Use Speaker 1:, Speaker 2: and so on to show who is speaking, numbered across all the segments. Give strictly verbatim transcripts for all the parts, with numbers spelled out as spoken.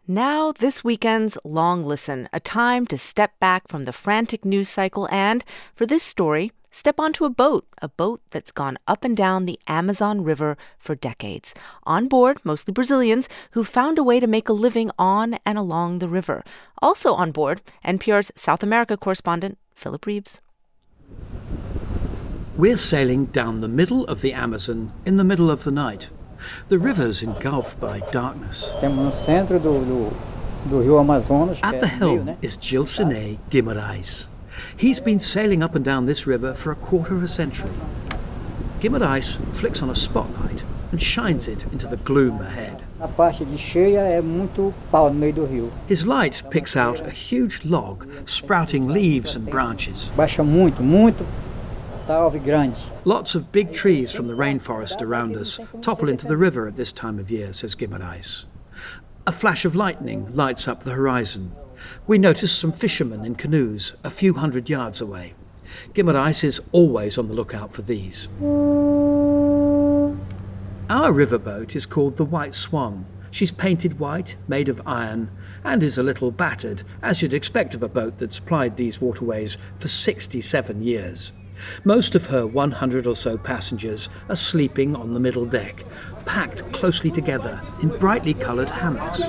Speaker 1: Now, this weekend's Long Listen, a time to step back from the frantic news cycle and, for this story, step onto a boat, a boat that's gone up and down the Amazon River for decades. On board, mostly Brazilians, who found a way to make a living on and along the river. Also on board, N P R's South America correspondent, Philip Reeves.
Speaker 2: We're sailing down the middle of the Amazon in the middle of the night. The river's engulfed by darkness. At the helm is Gilcinei Guimarães. He's been sailing up and down this river for a quarter of a century. Guimarães flicks on a spotlight and shines it into the gloom ahead. His light picks out a huge log sprouting leaves and branches. Lots of big trees from the rainforest around us topple into the river at this time of year, says Guimarães. A flash of lightning lights up the horizon. We notice some fishermen in canoes a few hundred yards away. Guimarães is always on the lookout for these. Our riverboat is called the White Swan. She's painted white, made of iron, and is a little battered, as you'd expect of a boat that's plied these waterways for sixty-seven years. Most of her one hundred or so passengers are sleeping on the middle deck, packed closely together in brightly coloured hammocks.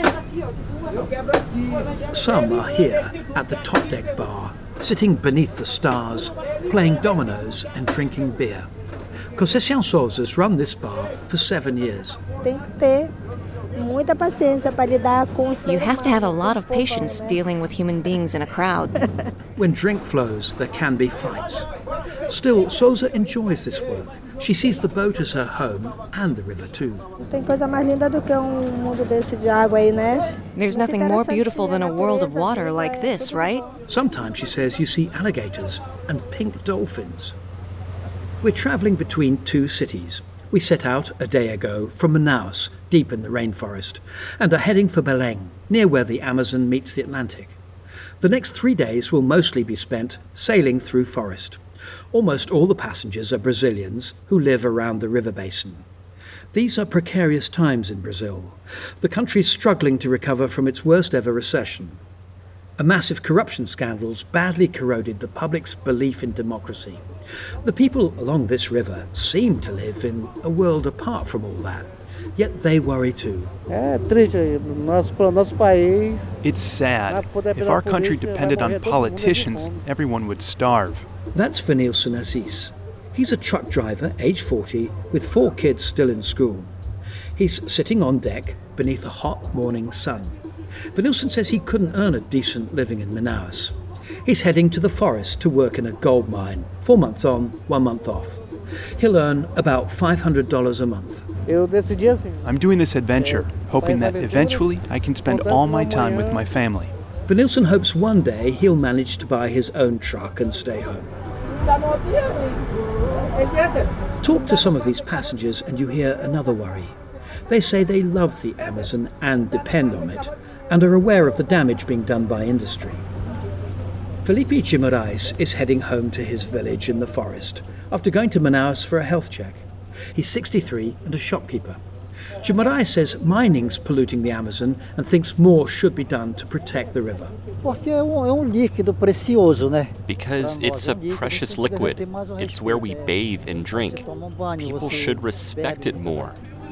Speaker 2: Some are here at the top deck bar, sitting beneath the stars, playing dominoes and drinking beer. Conceição Souza's run this bar for seven years.
Speaker 3: You have to have a lot of patience dealing with human beings in a crowd.
Speaker 2: When drink flows, there can be fights. Still, Souza enjoys this work. She sees the boat as her home and the river too.
Speaker 3: There's nothing more beautiful than a world of water like this, right?
Speaker 2: Sometimes, she says, you see alligators and pink dolphins. We're travelling between two cities. We set out a day ago from Manaus, deep in the rainforest, and are heading for Belém, near where the Amazon meets the Atlantic. The next three days will mostly be spent sailing through forest. Almost all the passengers are Brazilians who live around the river basin. These are precarious times in Brazil. The country is struggling to recover from its worst ever recession. A massive corruption scandals badly corroded the public's belief in democracy. The people along this river seem to live in a world apart from all that, yet they worry too.
Speaker 4: It's sad. If our country depended on politicians, everyone would starve.
Speaker 2: That's Venilson Assis. He's a truck driver, age forty, with four kids still in school. He's sitting on deck beneath a hot morning sun. Venilson says he couldn't earn a decent living in Manaus. He's heading to the forest to work in a gold mine, four months on, one month off. He'll earn about five hundred dollars a month.
Speaker 4: I'm doing this adventure, hoping that eventually I can spend all my time with my family.
Speaker 2: Venilson hopes one day he'll manage to buy his own truck and stay home. Talk to some of these passengers and you hear another worry. They say they love the Amazon and depend on it, and are aware of the damage being done by industry. Felipe Guimarães is heading home to his village in the forest after going to Manaus for a health check. He's sixty-three and a shopkeeper. Guimarães says mining's polluting the Amazon and thinks more should be done to protect the river.
Speaker 5: Because it's a precious liquid. It's where we bathe and drink. People should respect it more.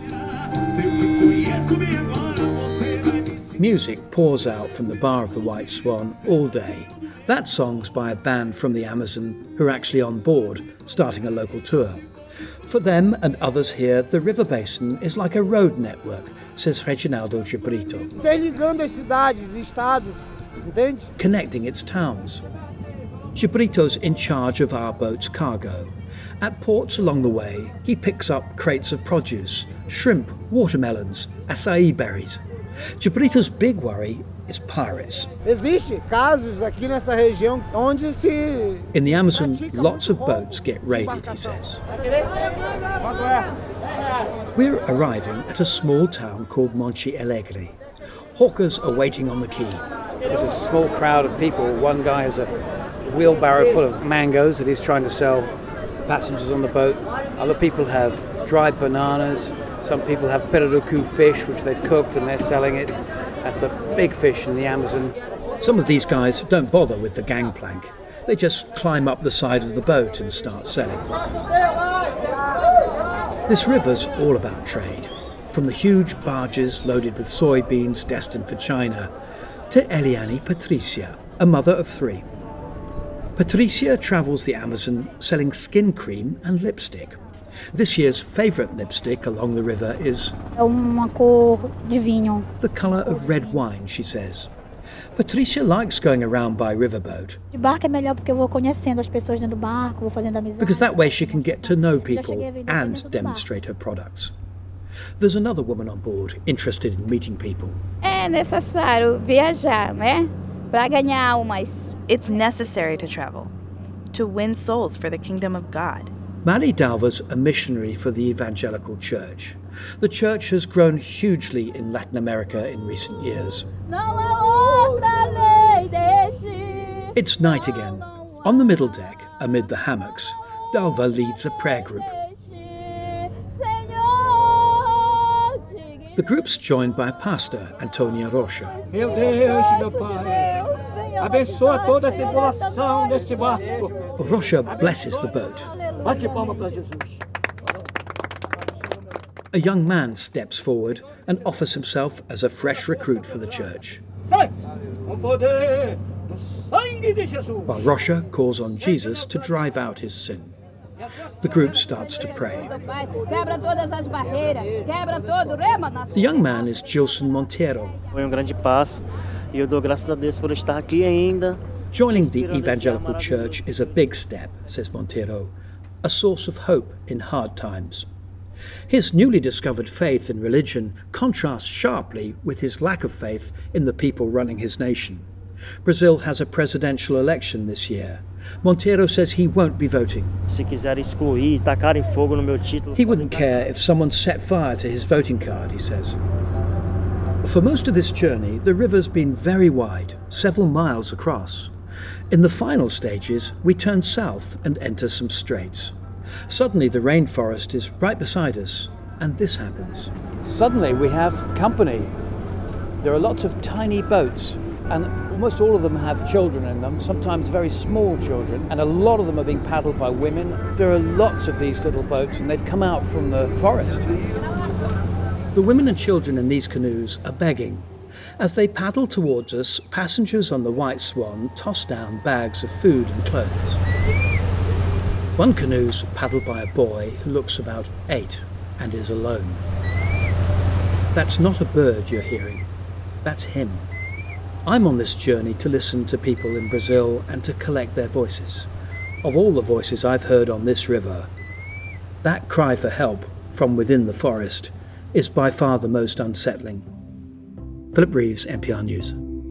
Speaker 2: Music pours out from the bar of the White Swan all day. That song's by a band from the Amazon who are actually on board, starting a local tour. For them and others here, the river basin is like a road network, says Reginaldo Gibrito. Connecting its towns. Gibrito's in charge of our boat's cargo. At ports along the way, he picks up crates of produce, shrimp, watermelons, acai berries. Gibrito's big worry is pirates. In the Amazon, lots of boats get raided, he says. We're arriving at a small town called Monte Alegre. Hawkers are waiting on the quay.
Speaker 6: There's a small crowd of people. One guy has a wheelbarrow full of mangoes that he's trying to sell passengers on the boat. Other people have dried bananas. Some people have pirarucu fish, which they've cooked and they're selling it. That's a big fish in the Amazon.
Speaker 2: Some of these guys don't bother with the gangplank. They just climb up the side of the boat and start selling. This river's all about trade, from the huge barges loaded with soybeans destined for China to Eliane Patricia, a mother of three. Patricia travels the Amazon selling skin cream and lipstick. This year's favourite lipstick along the river is
Speaker 7: uma cor de vinho.
Speaker 2: The colour of red wine, she says. Patricia likes going around by riverboat
Speaker 7: De barco é melhor porque eu vou conhecendo as pessoas dentro do barco, vou fazendo amizade.
Speaker 2: because that way she can get to know people and demonstrate her products. There's another woman on board interested in meeting people.
Speaker 8: É necessário viajar, né? Para ganhar almas.
Speaker 9: It's necessary to travel, to win souls for the kingdom of God.
Speaker 2: Mari Dalva's a missionary for the Evangelical Church. The church has grown hugely in Latin America in recent years. It's night again. On the middle deck, amid the hammocks, Dalva leads a prayer group. The group's joined by Pastor Antonia Rocha.
Speaker 10: Meu Deus, meu Pai, abençoa toda a tripulação desse barco.
Speaker 2: Rocha blesses the boat.
Speaker 10: Bate palma para Jesus.
Speaker 2: A young man steps forward and offers himself as a fresh recruit for the church,
Speaker 10: Sai, com poder do sangue de Jesus.
Speaker 2: while Rocha calls on Jesus to drive out his sin. The group starts to pray. The young man is Gilson Monteiro.
Speaker 11: Foi um grande passo e eu dou graças a Deus por estar aqui ainda.
Speaker 2: Joining the Evangelical Church is a big step, says Monteiro, a source of hope in hard times. His newly discovered faith in religion contrasts sharply with his lack of faith in the people running his nation. Brazil has a presidential election this year. Monteiro says he won't be voting.
Speaker 11: Se quiser excluir, tacarem fogo no meu título.
Speaker 2: He wouldn't care if someone set fire to his voting card, he says. For most of this journey, the river's been very wide, several miles across. In the final stages, we turn south and enter some straits. Suddenly, the rainforest is right beside us, and this happens.
Speaker 6: Suddenly we have company. There are lots of tiny boats, and almost all of them have children in them, sometimes very small children, and a lot of them are being paddled by women. There are lots of these little boats, and they've come out from the forest.
Speaker 2: The women and children in these canoes are begging. As they paddle towards us, passengers on the White Swan toss down bags of food and clothes. One canoe's paddled by a boy who looks about eight and is alone. That's not a bird you're hearing. That's him. I'm on this journey to listen to people in Brazil and to collect their voices. Of all the voices I've heard on this river, that cry for help from within the forest is by far the most unsettling. Philip Reeves, N P R News.